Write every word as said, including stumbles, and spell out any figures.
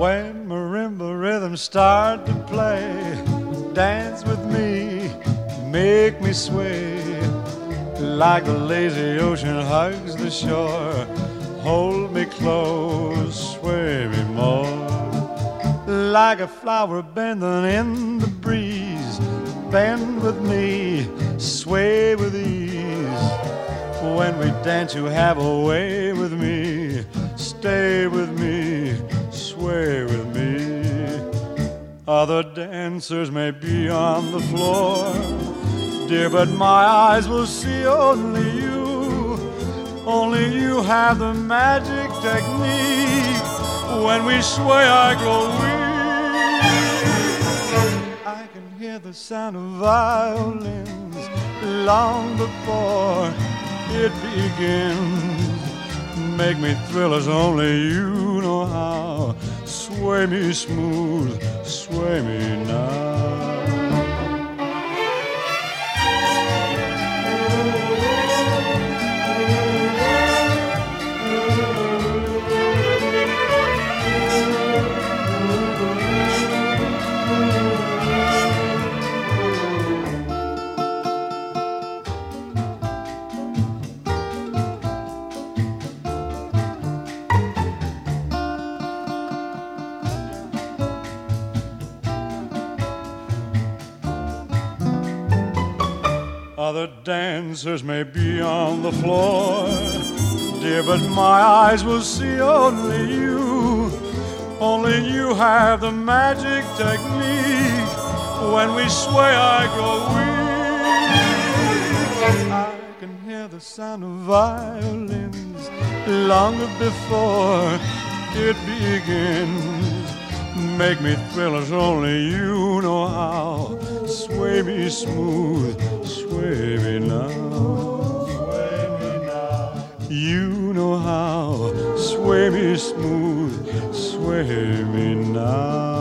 When marimba rhythms start to play, dance with me, make me sway. Like the lazy ocean hugs the shore, hold me close, sway me more. Like a flower bending in the breeze, bend with me, sway with ease. When we dance you have a way with me, stay with me, sway with me. Other dancers may be on the floor, dear, but my eyes will see only you. Only you have the magic technique. When we sway I grow weak. I can hear the sound of violins long before it begins. Make me thrill as only you know how. Sway me smooth, sway me now. Other dancers may be on the floor, dear, but my eyes will see only you. Only you have the magic technique. When we sway I grow weak. I can hear the sound of violins long before it begins. Make me thrill as only you know how. Sway me smooth, sway me now. Sway me now. You know how. Sway me smooth, sway me now.